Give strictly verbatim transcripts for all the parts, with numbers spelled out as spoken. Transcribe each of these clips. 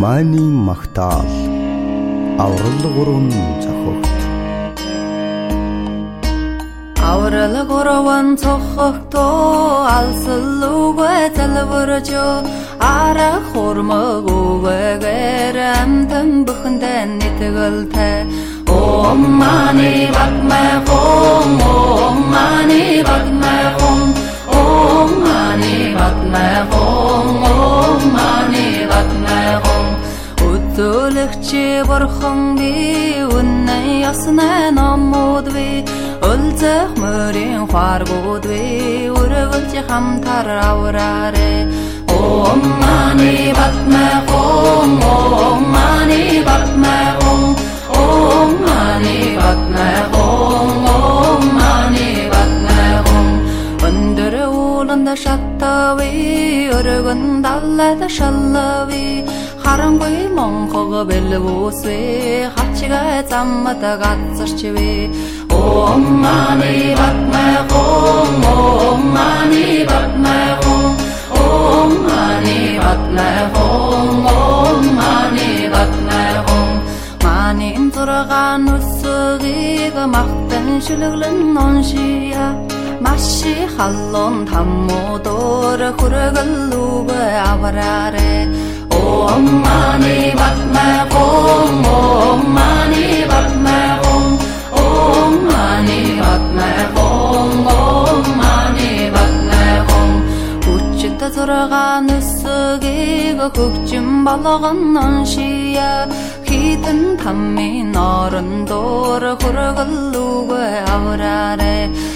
Маний магтаал аврал гурван зохиогт. Аврал гурван зохиогтоо алсалуугүй залбирж ара хурмагүйгээр амтан бүхэндээ нэтгэлтэй. Om mani padme hum, Om mani padme hum, Om mani padme hum, Om mani padme hum. Өдөөлөгчи бурхан би үнэн яснаа номууд би өлзөх мөрийн хааргууд би өрөвөлж хамтар авраарэ. Om mani padme hum, Om mani padme hum, Om mani padme hum, Om mani padme hum. Өндөр ууланда шаттави өргөн даллада шаллави харангүй монхог бэлвүсвэ хачга заммата гацэрчвэ. Om mani padme hum, Om mani padme hum, Om mani padme hum, Om mani padme hum. Манин зургаан үсгийг махтан шүлэглэн оншия маши халлон таммуудор хүргэлүүгэ авраарэ. Om mani padme hum, Om mani padme hum, Om mani padme hum, Om mani padme hum. Хүчтэй зургаан үсгийг хөгжим болгон оншия хитэн таммин орондор хүргэлүүгэ авраарэ.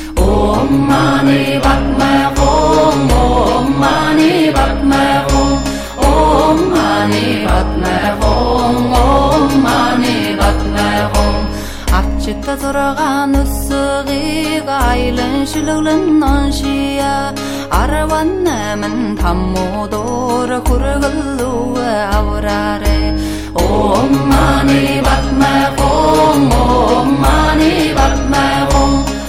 Om mani padme hum, Om mani padme hum, Om mani padme hum, Om mani padme hum. Ачта зургаан үсгийг айлан шүлэглэн оншия арван намын таммуудор хүргэлүүгэ авраарэ. Om mani padme hum, Om mani padme hum,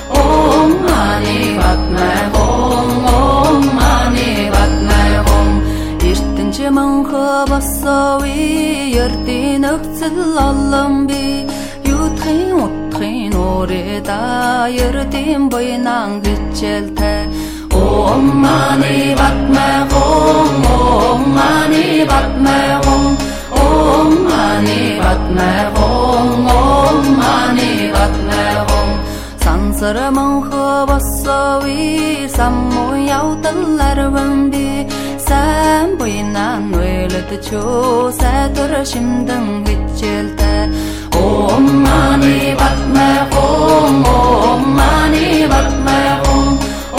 Om mani padme hum, Om mani padme hum. Эртэнч мөнхө басови ердийн өгцөл олон би юутхын утхын урэда ердийн буйнан гिचэлтэй. Om mani padme hum, Om mani padme hum, Om mani padme hum, Om mani padme hum. Сансар мөнхө басови саммуу явдаларван би сайн буйнан нүэлэдчөө сайтар шимдэн гिचэлтэй. Om mani padme hum, Om mani padme hum,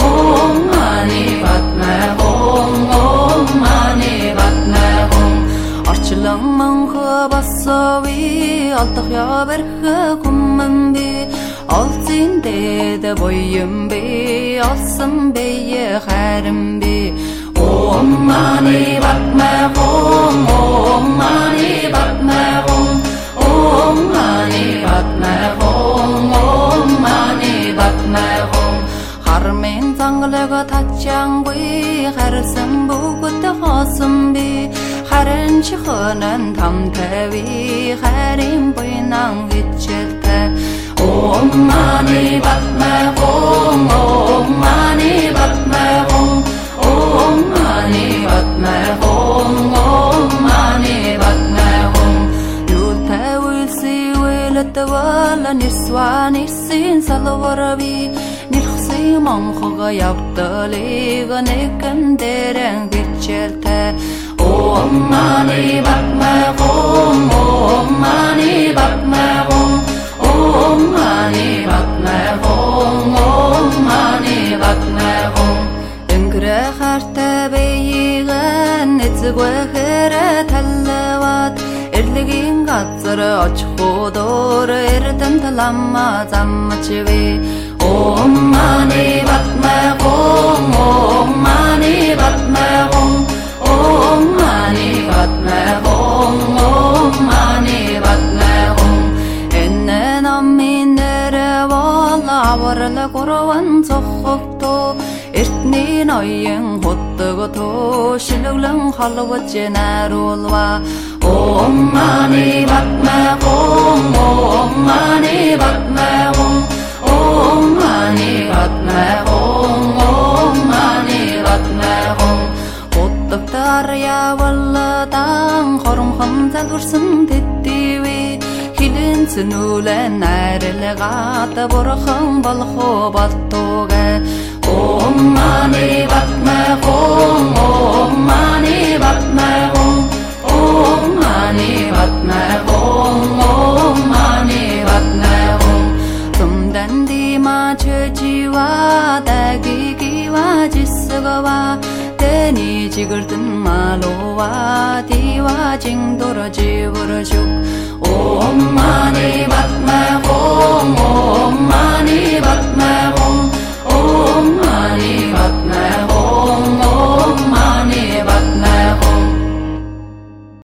Om mani padme hum, Om mani padme hum. Орчлон мөнхө басови олдох явэрх хүмэн би олзин дэд боём би олсон бие хайрам би. Om mani padme hum, Om mani padme hum, Om mani padme hum, Om mani padme hum. Хармын зангалаг тачаангүй харсан бүгд хоосон би харин чихэнэн тамтэви харин буйнан гिचэлтэй. Om mani padme hum, Om mani padme hum, Om mani padme hum, Om mani padme hum. Юутай үлси үлэтвала нисван ирсин салварби нэрхси монхог явдалыг нэгэн дэрэн гिचэлтэй. Om mani padme hum, Om mani padme hum, Om mani padme hum, Om mani padme hum. Энгэрэ хартай бэйгэн эцэгвэхэр таллават эрлэгийн газар очихудор эрдэн таламма замчвэ. Om mani padme hum, Om mani padme hum, Om mani padme hum, Om mani padme hum. Энэ намын нэрэ вала аврал гурван зохогто эртний ноён хутгото шилглэн холвож наруулва. Om Mani Padme Hum, Om Mani Padme Hum, Om Mani Padme Hum, Om Mani Padme Hum. Утдагтар явалдан хоромхон залгурсан тэтгэвэ хилэн цэнүүлэн найрлагаад бурхан болох болтугэ. Om Mani Padme Hum, Om Mani Padme Hum, Om Mani Padme Hum, Om Mani Padme Hum. tumdandima chöjiwa dagigiwa jisgawa teni jigirtin malowa diwa jingdoro jiburjuk. Om Mani Padme Hum, Om Mani Padme Hum, Om Mani Padme Hum.